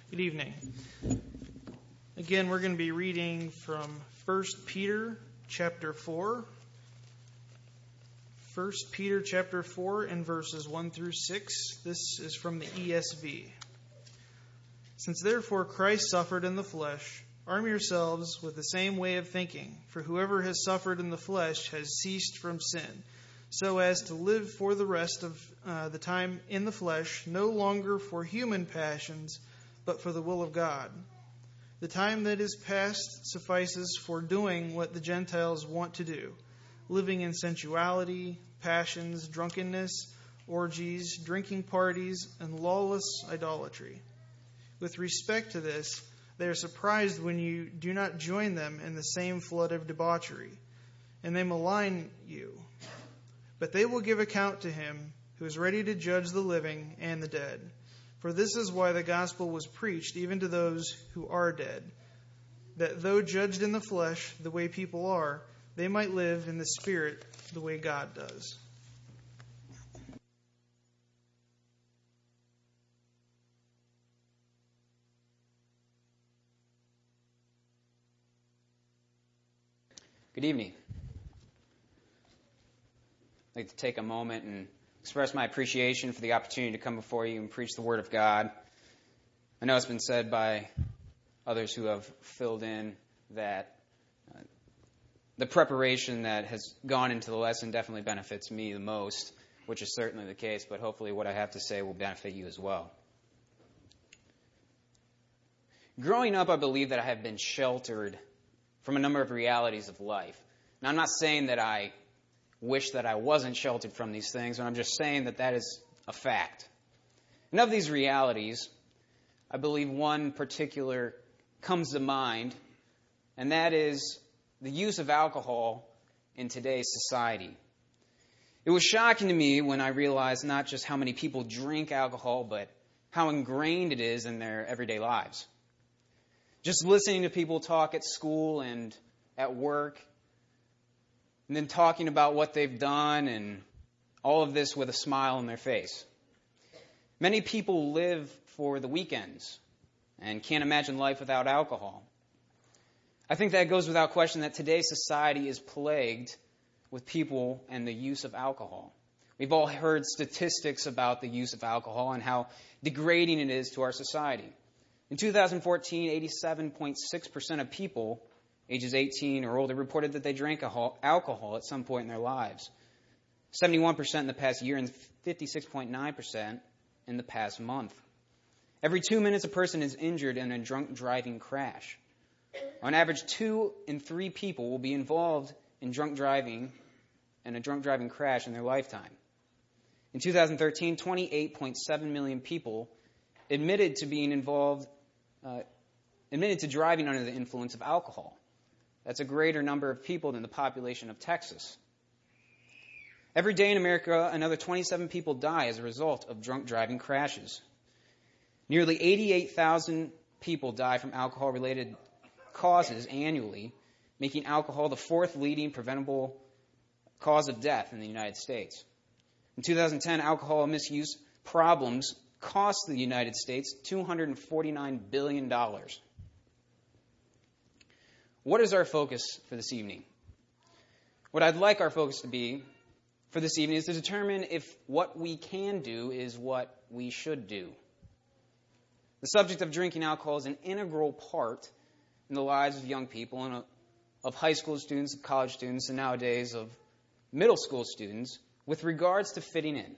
Good evening. Again, we're going to be reading from 1 Peter chapter 4. 1 Peter chapter 4 and verses 1 through 6. This is from the ESV. Since therefore Christ suffered in the flesh, arm yourselves with the same way of thinking, for whoever has suffered in the flesh has ceased from sin, so as to live for the rest of the time in the flesh, no longer for human passions, but for the will of God. The time that is past suffices for doing what the Gentiles want to do, living in sensuality, passions, drunkenness, orgies, drinking parties, and lawless idolatry. With respect to this, they are surprised when you do not join them in the same flood of debauchery, and they malign you. But they will give account to him who is ready to judge the living and the dead. For this is why the gospel was preached even to those who are dead, that though judged in the flesh the way people are, they might live in the spirit the way God does. Good evening. I'd like to take a moment and express my appreciation for the opportunity to come before you and preach the Word of God. I know it's been said by others who have filled in that the preparation that has gone into the lesson definitely benefits me the most, which is certainly the case, but hopefully what I have to say will benefit you as well. Growing up, I believe that I have been sheltered from a number of realities of life. Now, I'm not saying that I wish that I wasn't sheltered from these things, but I'm just saying that that is a fact. And of these realities, I believe one particular comes to mind, and that is the use of alcohol in today's society. It was shocking to me when I realized not just how many people drink alcohol, but how ingrained it is in their everyday lives. Just listening to people talk at school and at work, and then talking about what they've done, and all of this with a smile on their face. Many people live for the weekends and can't imagine life without alcohol. I think that goes without question that today's society is plagued with people and the use of alcohol. We've all heard statistics about the use of alcohol and how degrading it is to our society. In 2014, 87.6% of people ages 18 or older reported that they drank alcohol at some point in their lives. 71% in the past year and 56.9% in the past month. Every 2 minutes, a person is injured in a drunk driving crash. On average, 2 in 3 people will be involved in drunk driving and a drunk driving crash in their lifetime. In 2013, 28.7 million people admitted to driving under the influence of alcohol. That's a greater number of people than the population of Texas. Every day in America, another 27 people die as a result of drunk driving crashes. Nearly 88,000 people die from alcohol-related causes annually, making alcohol the 4th leading preventable cause of death in the United States. In 2010, alcohol misuse problems cost the United States $249 billion. What is our focus for this evening? What I'd like our focus to be for this evening is to determine if what we can do is what we should do. The subject of drinking alcohol is an integral part in the lives of young people and of high school students, of college students, and nowadays of middle school students with regards to fitting in.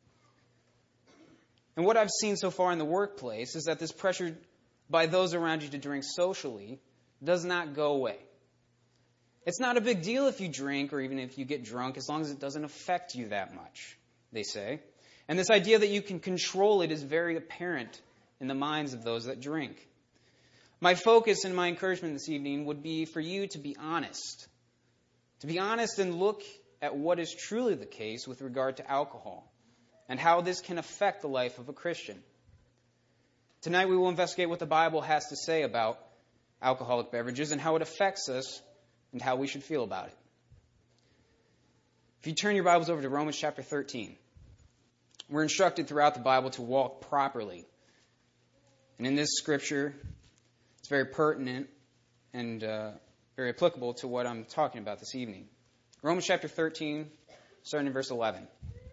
And what I've seen so far in the workplace is that this pressure by those around you to drink socially does not go away. It's not a big deal if you drink or even if you get drunk as long as it doesn't affect you that much, they say. And this idea that you can control it is very apparent in the minds of those that drink. My focus and my encouragement this evening would be for you to be honest. To be honest and look at what is truly the case with regard to alcohol and how this can affect the life of a Christian. Tonight we will investigate what the Bible has to say about alcoholic beverages and how it affects us and how we should feel about it. If you turn your Bibles over to Romans chapter 13, we're instructed throughout the Bible to walk properly And in this scripture, it's very pertinent and very applicable to what I'm talking about this evening. Romans chapter 13, starting in verse 11.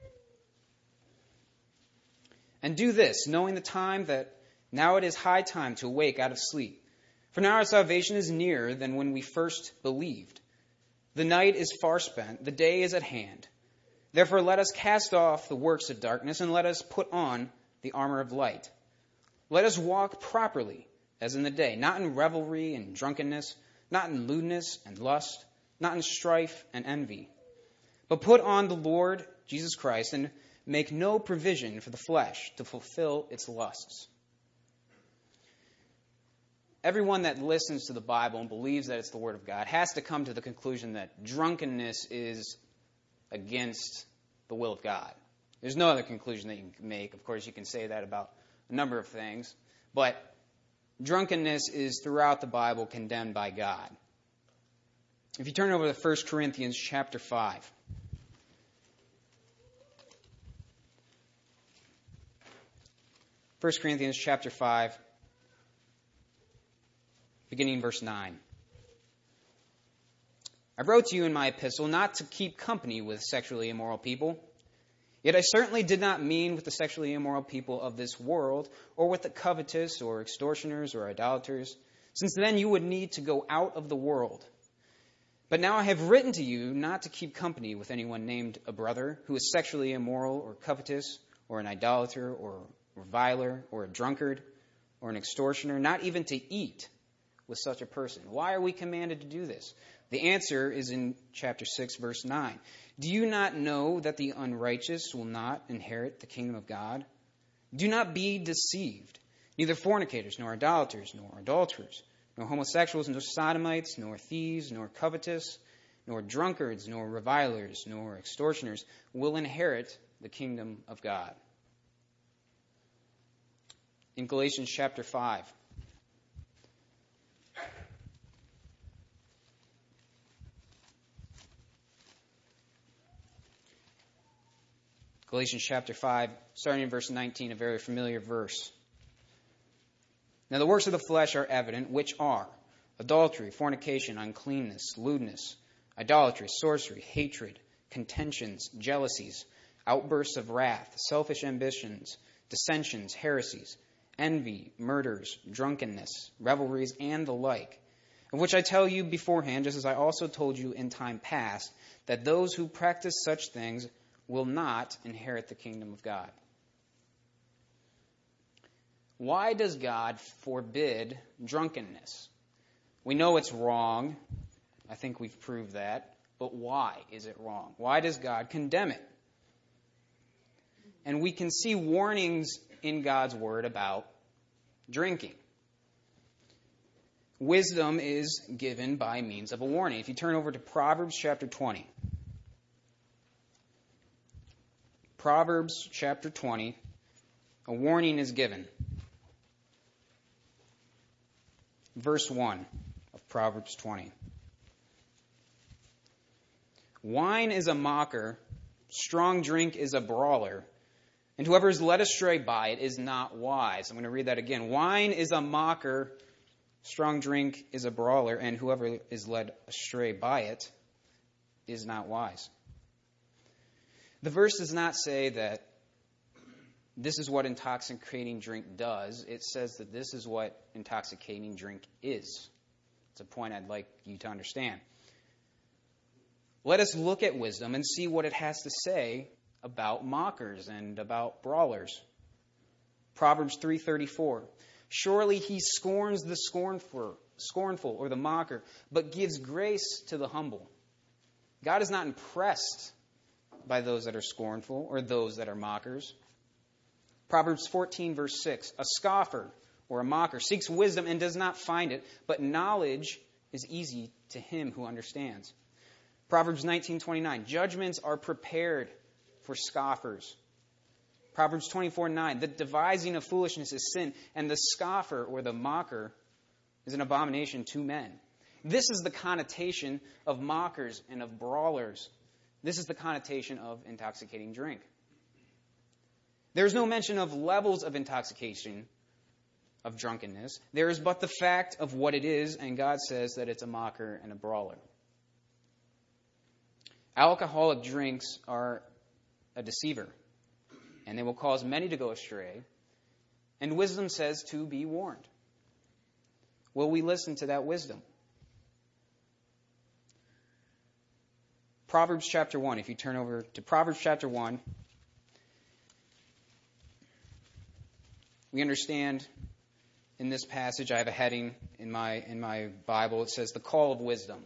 And do this, knowing the time that now it is high time to awake out of sleep. For now our salvation is nearer than when we first believed. The night is far spent, the day is at hand. Therefore let us cast off the works of darkness, and let us put on the armor of light. Let us walk properly, as in the day, not in revelry and drunkenness, not in lewdness and lust, not in strife and envy. But put on the Lord Jesus Christ, and make no provision for the flesh to fulfill its lusts. Everyone that listens to the Bible and believes that it's the Word of God has to come to the conclusion that drunkenness is against the will of God. There's no other conclusion that you can make. Of course, you can say that about a number of things. But drunkenness is, throughout the Bible, condemned by God. If you turn over to 1 Corinthians chapter 5. 1 Corinthians chapter 5, beginning in verse 9. I wrote to you in my epistle not to keep company with sexually immoral people. Yet I certainly did not mean with the sexually immoral people of this world, or with the covetous, or extortioners, or idolaters, since then you would need to go out of the world. But now I have written to you not to keep company with anyone named a brother who is sexually immoral, or covetous, or an idolater, or reviler, or a drunkard, or an extortioner, not even to eat with such a person. Why are we commanded to do this? The answer is in chapter 6, verse 9. Do you not know that the unrighteous will not inherit the kingdom of God? Do not be deceived. Neither fornicators, nor idolaters, nor adulterers, nor homosexuals, nor sodomites, nor thieves, nor covetous, nor drunkards, nor revilers, nor extortioners will inherit the kingdom of God. In Galatians chapter 5, Galatians chapter 5, starting in verse 19, a very familiar verse. Now the works of the flesh are evident, which are adultery, fornication, uncleanness, lewdness, idolatry, sorcery, hatred, contentions, jealousies, outbursts of wrath, selfish ambitions, dissensions, heresies, envy, murders, drunkenness, revelries, and the like, of which I tell you beforehand, just as I also told you in time past, that those who practice such things will not inherit the kingdom of God. Why does God forbid drunkenness? We know it's wrong. I think we've proved that. But why is it wrong? Why does God condemn it? And we can see warnings in God's word about drinking. Wisdom is given by means of a warning. If you turn over to Proverbs chapter 20. Proverbs chapter 20, a warning is given. Verse 1 of Proverbs 20. Wine is a mocker, strong drink is a brawler, and whoever is led astray by it is not wise. I'm going to read that again. Wine is a mocker, strong drink is a brawler, and whoever is led astray by it is not wise. The verse does not say that this is what intoxicating drink does. It says that this is what intoxicating drink is. It's a point I'd like you to understand. Let us look at wisdom and see what it has to say about mockers and about brawlers. Proverbs 3:34. Surely he scorns the scornful or the mocker, but gives grace to the humble. God is not impressed by those that are scornful or those that are mockers. Proverbs 14, verse 6. A scoffer or a mocker seeks wisdom and does not find it, but knowledge is easy to him who understands. Proverbs 19:29. Judgments are prepared for scoffers. Proverbs 24:9. The devising of foolishness is sin, and the scoffer or the mocker is an abomination to men. This is the connotation of mockers and of brawlers. This is the connotation of intoxicating drink. There's no mention of levels of intoxication of drunkenness. There is but the fact of what it is, and God says that it's a mocker and a brawler. Alcoholic drinks are a deceiver, and they will cause many to go astray. And wisdom says to be warned. Will we listen to that wisdom? Proverbs chapter 1, if you turn over to Proverbs chapter 1, we understand in this passage, I have a heading in my Bible. It says, the call of wisdom.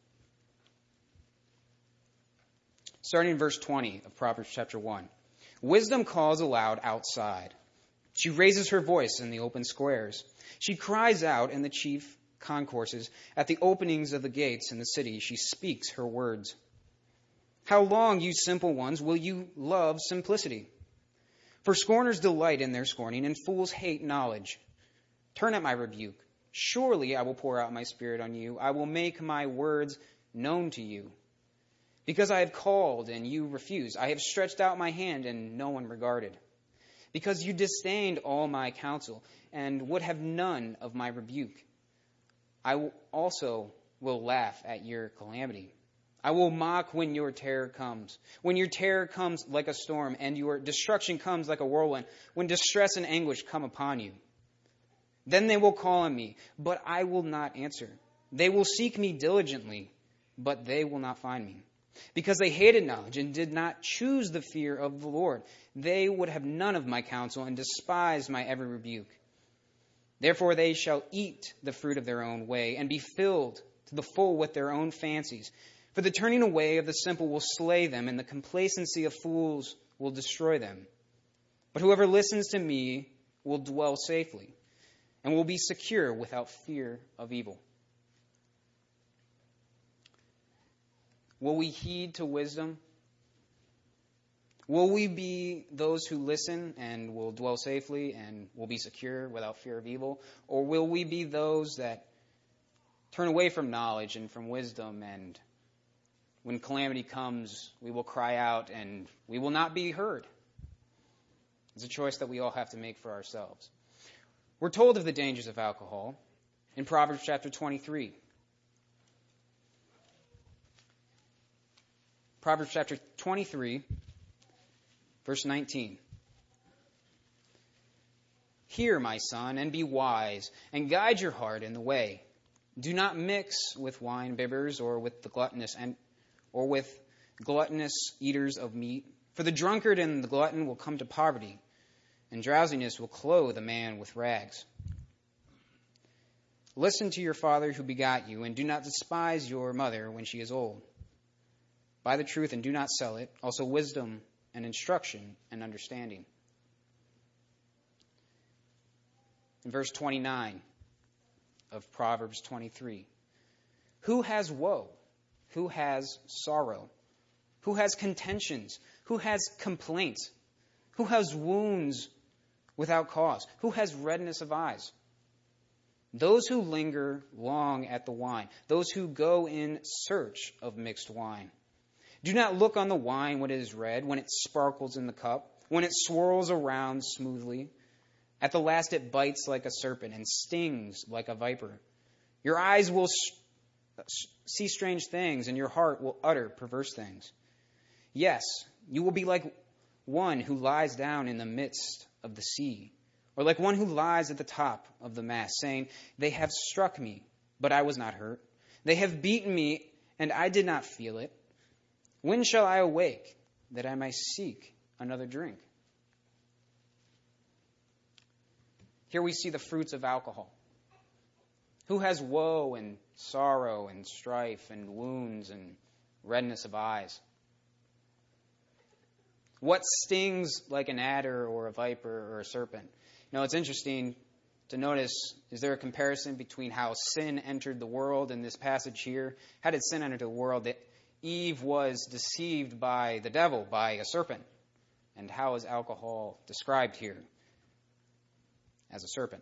Starting in verse 20 of Proverbs chapter 1. Wisdom calls aloud outside. She raises her voice in the open squares. She cries out in the chief concourses. At the openings of the gates in the city, she speaks her words. How long, you simple ones, will you love simplicity? For scorners delight in their scorning, and fools hate knowledge. Turn at my rebuke. Surely I will pour out my spirit on you. I will make my words known to you. Because I have called and you refused. I have stretched out my hand and no one regarded. Because you disdained all my counsel and would have none of my rebuke. I also will laugh at your calamity. I will mock when your terror comes. When your terror comes like a storm and your destruction comes like a whirlwind. When distress and anguish come upon you. Then they will call on me, but I will not answer. They will seek me diligently, but they will not find me. Because they hated knowledge and did not choose the fear of the Lord. They would have none of my counsel and despised my every rebuke. Therefore they shall eat the fruit of their own way and be filled to the full with their own fancies. For the turning away of the simple will slay them, and the complacency of fools will destroy them. But whoever listens to me will dwell safely and will be secure without fear of evil. Will we heed to wisdom? Will we be those who listen and will dwell safely and will be secure without fear of evil? Or will we be those that turn away from knowledge and from wisdom, and when calamity comes, we will cry out and we will not be heard? It's a choice that we all have to make for ourselves. We're told of the dangers of alcohol in Proverbs chapter 23. Proverbs chapter 23, verse 19. Hear, my son, and be wise, and guide your heart in the way. Do not mix with wine bibbers or with the gluttonous eaters of meat. For the drunkard and the glutton will come to poverty, and drowsiness will clothe a man with rags. Listen to your father who begot you, and do not despise your mother when she is old. Buy the truth and do not sell it, also wisdom and instruction and understanding. In verse 29 of Proverbs 23, who has woe? Who has sorrow? Who has contentions? Who has complaints? Who has wounds without cause? Who has redness of eyes? Those who linger long at the wine, those who go in search of mixed wine. Do not look on the wine when it is red, when it sparkles in the cup, when it swirls around smoothly. At the last it bites like a serpent and stings like a viper. Your eyes will see strange things, and your heart will utter perverse things. Yes, you will be like one who lies down in the midst of the sea, or like one who lies at the top of the mast, saying, they have struck me, but I was not hurt. They have beaten me, and I did not feel it. When shall I awake, that I may seek another drink? Here we see the fruits of alcohol. Who has woe and sorrow and strife and wounds and redness of eyes? What stings like an adder or a viper or a serpent? Now, it's interesting to notice, is there a comparison between how sin entered the world in this passage here? How did sin enter the world? That Eve was deceived by the devil, by a serpent. And how is alcohol described here? As a serpent.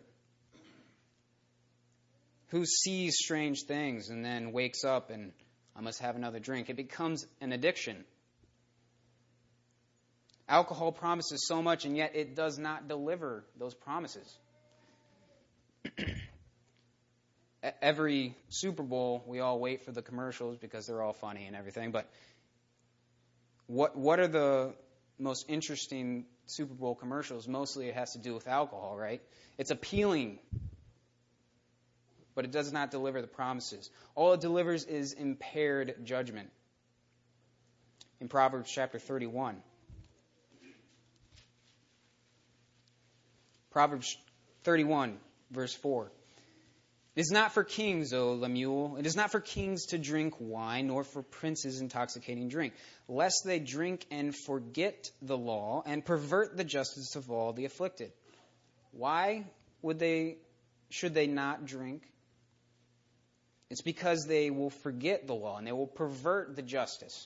Who sees strange things and then wakes up and I must have another drink? It becomes an addiction. Alcohol promises so much, and yet it does not deliver those promises. every Super Bowl, we all wait for the commercials because they're all funny and everything. But what are the most interesting Super Bowl commercials? Mostly it has to do with alcohol, right? It's appealing, but it does not deliver the promises. All it delivers is impaired judgment. In Proverbs chapter 31. Proverbs 31, verse 4. It is not for kings, O Lemuel. It is not for kings to drink wine, nor for princes intoxicating drink, lest they drink and forget the law and pervert the justice of all the afflicted. Why should they not drink? It's because they will forget the law and they will pervert the justice.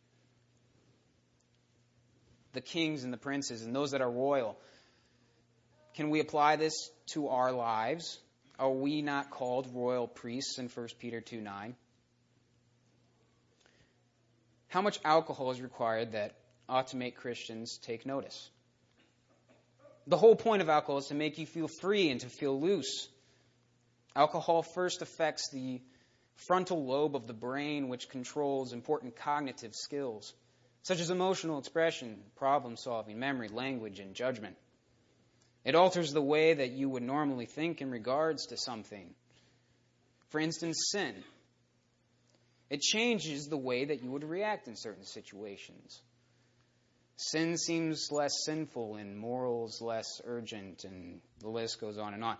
The kings and the princes and those that are royal. Can we apply this to our lives? Are we not called royal priests in 1 Peter 2:9? How much alcohol is required that ought to make Christians take notice? The whole point of alcohol is to make you feel free and to feel loose. Alcohol first affects the frontal lobe of the brain, which controls important cognitive skills, such as emotional expression, problem-solving, memory, language, and judgment. It alters the way that you would normally think in regards to something. For instance, sin. It changes the way that you would react in certain situations. Sin seems less sinful and morals less urgent, and the list goes on and on.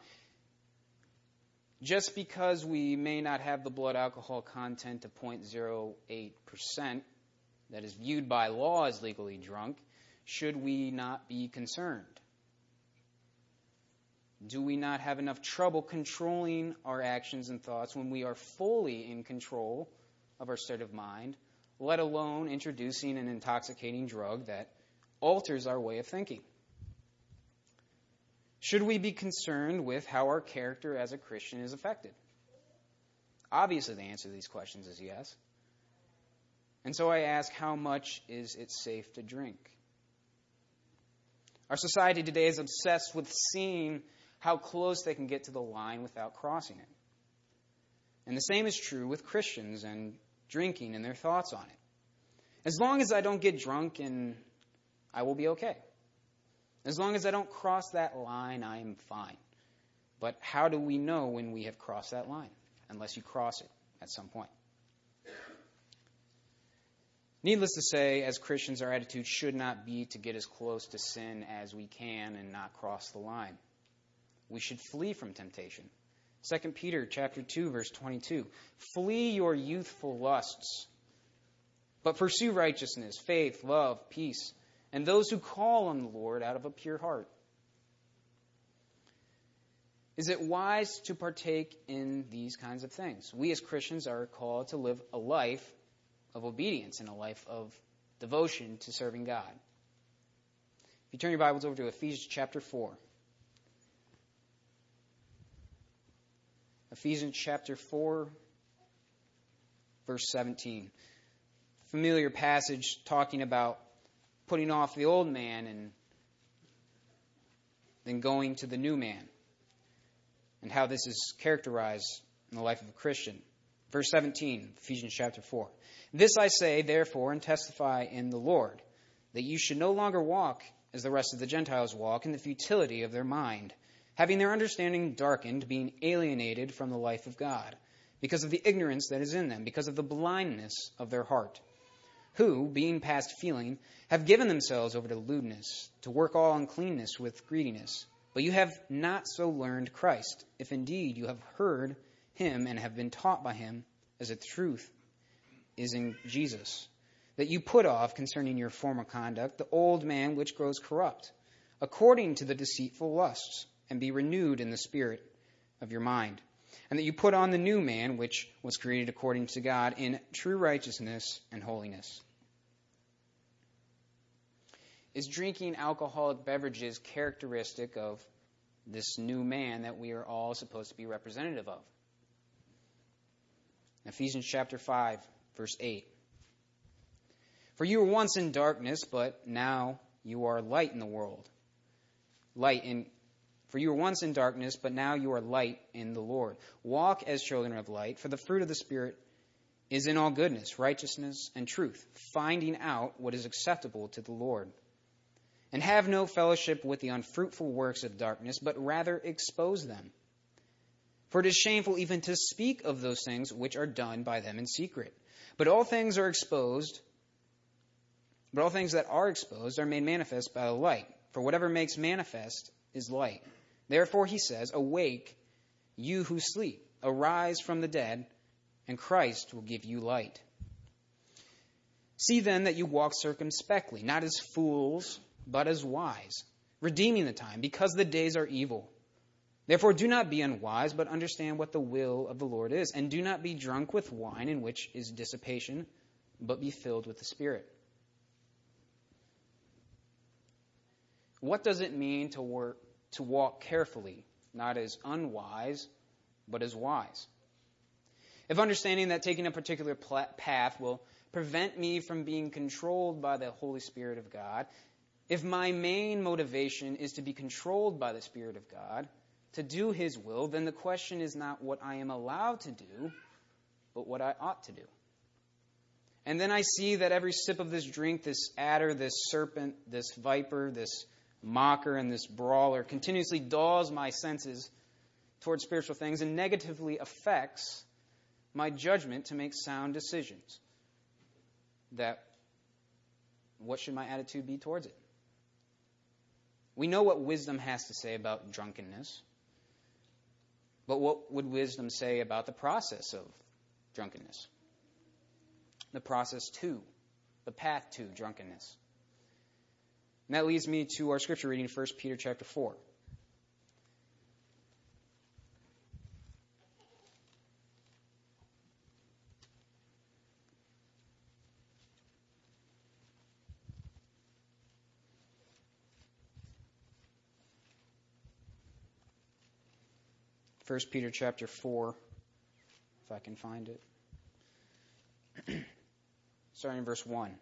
Just because we may not have the blood alcohol content of 0.08% that is viewed by law as legally drunk, should we not be concerned? Do we not have enough trouble controlling our actions and thoughts when we are fully in control of our state of mind, let alone introducing an intoxicating drug that alters our way of thinking? Should we be concerned with how our character as a Christian is affected? Obviously, the answer to these questions is yes. And so I ask, how much is it safe to drink? Our society today is obsessed with seeing how close they can get to the line without crossing it. And the same is true with Christians and drinking and their thoughts on it. As long as I don't get drunk, and I will be okay. As long as I don't cross that line, I am fine. But how do we know when we have crossed that line? Unless you cross it at some point. Needless to say, as Christians, our attitude should not be to get as close to sin as we can and not cross the line. We should flee from temptation. 2 Peter chapter 2, verse 22. Flee your youthful lusts, but pursue righteousness, faith, love, peace, and those who call on the Lord out of a pure heart. Is it wise to partake in these kinds of things? We as Christians are called to live a life of obedience and a life of devotion to serving God. If you turn your Bibles over to Ephesians chapter 4. Ephesians chapter 4, verse 17. Familiar passage talking about putting off the old man and then going to the new man, and how this is characterized in the life of a Christian. Verse 17, Ephesians chapter 4. This I say, therefore, and testify in the Lord, that you should no longer walk as the rest of the Gentiles walk in the futility of their mind, having their understanding darkened, being alienated from the life of God, because of the ignorance that is in them, because of the blindness of their heart, who, being past feeling, have given themselves over to lewdness, to work all uncleanness with greediness. But you have not so learned Christ, if indeed you have heard him and have been taught by him, as the truth is in Jesus, that you put off concerning your former conduct the old man which grows corrupt, according to the deceitful lusts, and be renewed in the spirit of your mind, and that you put on the new man which was created according to God in true righteousness and holiness. Is drinking alcoholic beverages characteristic of this new man that we are all supposed to be representative of? Ephesians chapter 5, verse 8. For you were once in darkness, but now you are light in the world. Light in For you were once in darkness, but now you are light in the Lord. Walk as children of light, for the fruit of the Spirit is in all goodness, righteousness, and truth, finding out what is acceptable to the Lord. And have no fellowship with the unfruitful works of darkness, but rather expose them. For it is shameful even to speak of those things which are done by them in secret. But all things that are exposed are made manifest by the light. For whatever makes manifest is light. Therefore he says, awake, you who sleep, arise from the dead, and Christ will give you light. See then that you walk circumspectly, not as fools, but as wise, redeeming the time, because the days are evil. Therefore do not be unwise, but understand what the will of the Lord is. And do not be drunk with wine, in which is dissipation, but be filled with the Spirit. What does it mean to walk carefully, not as unwise, but as wise? If understanding that taking a particular path will prevent me from being controlled by the Holy Spirit of God, if my main motivation is to be controlled by the Spirit of God, to do His will, then the question is not what I am allowed to do, but what I ought to do. And then I see that every sip of this drink, this adder, this serpent, this viper, this mocker, and this brawler continuously dulls my senses towards spiritual things and negatively affects my judgment to make sound decisions. What should my attitude be towards it? We know what wisdom has to say about drunkenness, but what would wisdom say about the process of drunkenness? The process to, the path to drunkenness. And that leads me to our scripture reading, 1 Peter chapter 4. First Peter chapter 4, if I can find it. Starting in verse 1.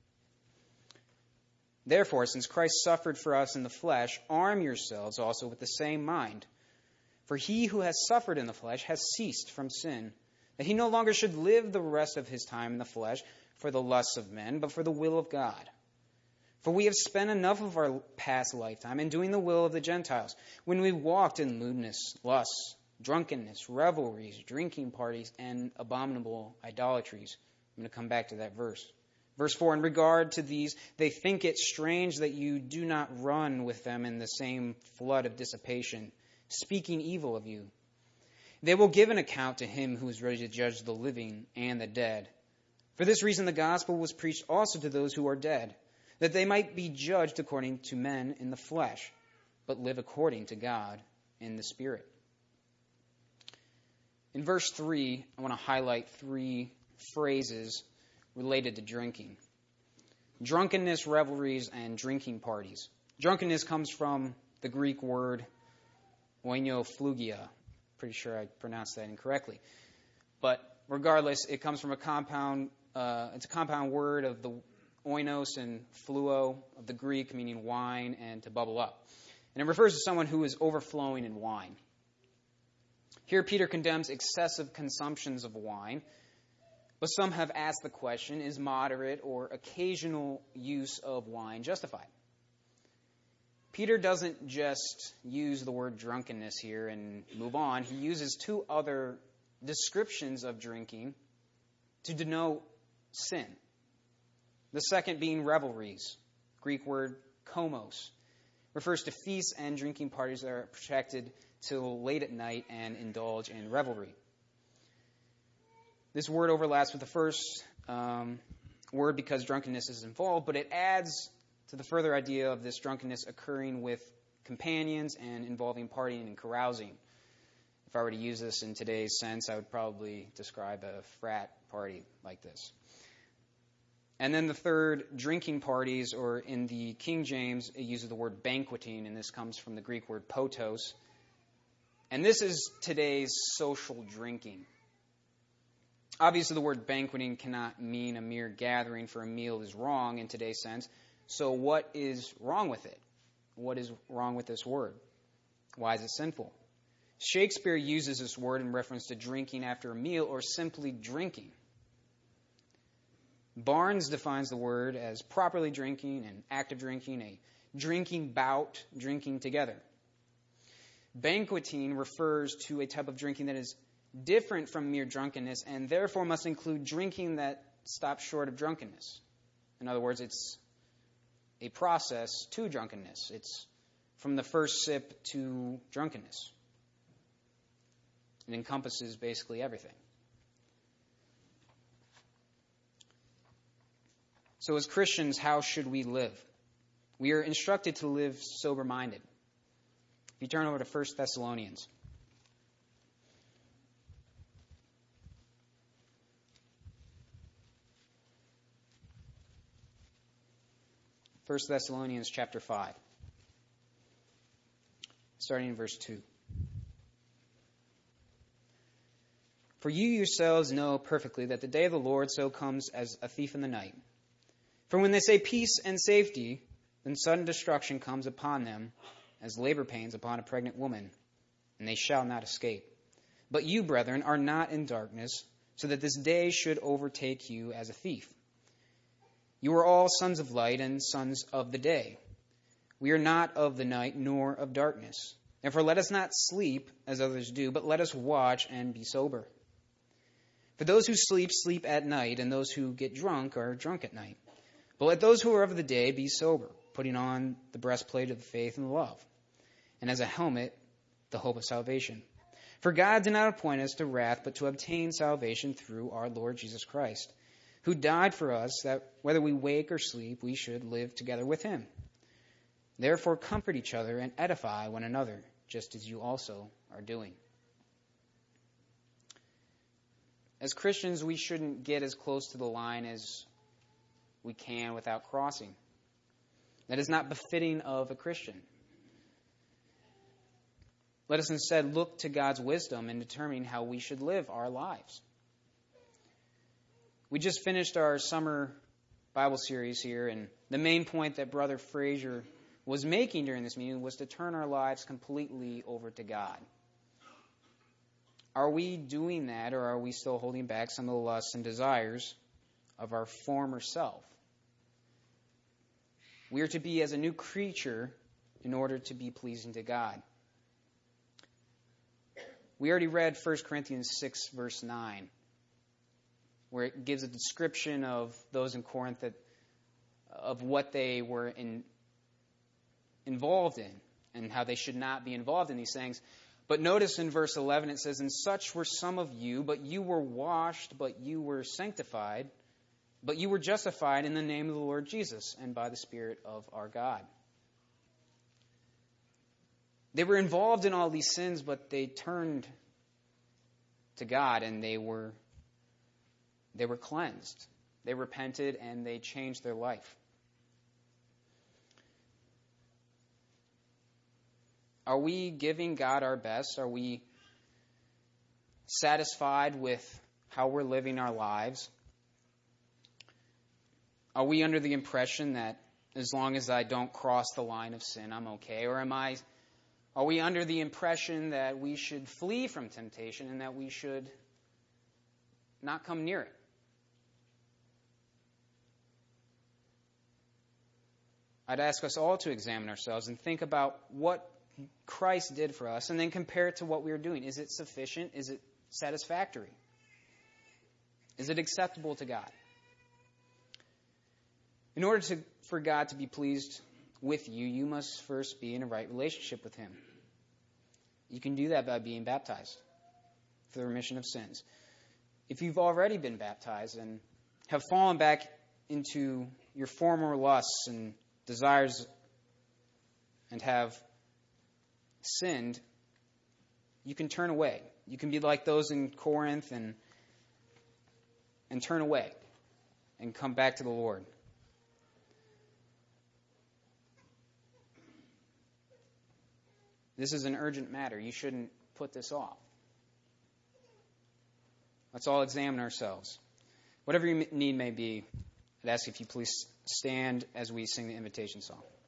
Therefore, since Christ suffered for us in the flesh, arm yourselves also with the same mind. For he who has suffered in the flesh has ceased from sin, that he no longer should live the rest of his time in the flesh for the lusts of men, but for the will of God. For we have spent enough of our past lifetime in doing the will of the Gentiles, when we walked in lewdness, lusts, drunkenness, revelries, drinking parties, and abominable idolatries. I'm going to come back to that verse. Verse 4, in regard to these, they think it strange that you do not run with them in the same flood of dissipation, speaking evil of you. They will give an account to him who is ready to judge the living and the dead. For this reason the gospel was preached also to those who are dead, that they might be judged according to men in the flesh, but live according to God in the Spirit. In verse 3, I want to highlight 3 phrases related to drinking. Drunkenness, revelries, and drinking parties. Drunkenness comes from the Greek word oinophlugia. Pretty sure I pronounced that incorrectly. But regardless, it comes from it's a compound word of the oinos and fluo of the Greek, meaning wine and to bubble up. And it refers to someone who is overflowing in wine. Here Peter condemns excessive consumptions of wine, but some have asked the question, is moderate or occasional use of wine justified? Peter doesn't just use the word drunkenness here and move on. He uses 2 other descriptions of drinking to denote sin. The second being revelries, Greek word komos, refers to feasts and drinking parties that are protracted till late at night and indulge in revelry. This word overlaps with the first word because drunkenness is involved, but it adds to the further idea of this drunkenness occurring with companions and involving partying and carousing. If I were to use this in today's sense, I would probably describe a frat party like this. And then the third, drinking parties, or in the King James, it uses the word banqueting, and this comes from the Greek word potos. And this is today's social drinking. Obviously, the word banqueting cannot mean a mere gathering for a meal is wrong in today's sense. So what is wrong with it? What is wrong with this word? Why is it sinful? Shakespeare uses this word in reference to drinking after a meal or simply drinking. Barnes defines the word as properly drinking, an act of drinking, a drinking bout, drinking together. Banqueting refers to a type of drinking that is different from mere drunkenness and therefore must include drinking that stops short of drunkenness. In other words, it's a process to drunkenness. It's from the first sip to drunkenness. It encompasses basically everything. So as Christians, how should we live? We are instructed to live sober-minded. If you turn over to 1 Thessalonians. 1 Thessalonians chapter 5, starting in verse 2. For you yourselves know perfectly that the day of the Lord so comes as a thief in the night. For when they say peace and safety, then sudden destruction comes upon them as labor pains upon a pregnant woman, and they shall not escape. But you, brethren, are not in darkness, so that this day should overtake you as a thief. You are all sons of light and sons of the day. We are not of the night nor of darkness. Therefore let us not sleep as others do, but let us watch and be sober. For those who sleep, sleep at night, and those who get drunk are drunk at night. But let those who are of the day be sober, putting on the breastplate of the faith and love, and as a helmet, the hope of salvation. For God did not appoint us to wrath, but to obtain salvation through our Lord Jesus Christ, who died for us, that whether we wake or sleep, we should live together with him. Therefore comfort each other and edify one another, just as you also are doing. As Christians, we shouldn't get as close to the line as we can without crossing. That is not befitting of a Christian. Let us instead look to God's wisdom in determining how we should live our lives. We just finished our summer Bible series here, and the main point that Brother Frazier was making during this meeting was to turn our lives completely over to God. Are we doing that, or are we still holding back some of the lusts and desires of our former self? We are to be as a new creature in order to be pleasing to God. We already read 1 Corinthians 6, verse 9, where it gives a description of those in Corinth of what they were involved in and how they should not be involved in these things. But notice in verse 11 it says, "And such were some of you, but you were washed, but you were sanctified, but you were justified in the name of the Lord Jesus and by the Spirit of our God." They were involved in all these sins, but they turned to God and they were cleansed. They repented and they changed their life. Are we giving God our best? Are we satisfied with how we're living our lives? Are we under the impression that as long as I don't cross the line of sin, I'm okay? Or are we under the impression that we should flee from temptation and that we should not come near it? I'd ask us all to examine ourselves and think about what Christ did for us and then compare it to what we are doing. Is it sufficient? Is it satisfactory? Is it acceptable to God? In order for God to be pleased with you, you must first be in a right relationship with him. You can do that by being baptized for the remission of sins. If you've already been baptized and have fallen back into your former lusts and desires and have sinned, you can turn away. You can be like those in Corinth and turn away and come back to the Lord. This is an urgent matter. You shouldn't put this off. Let's all examine ourselves. Whatever your need may be, I'd ask if you please stand as we sing the invitation song.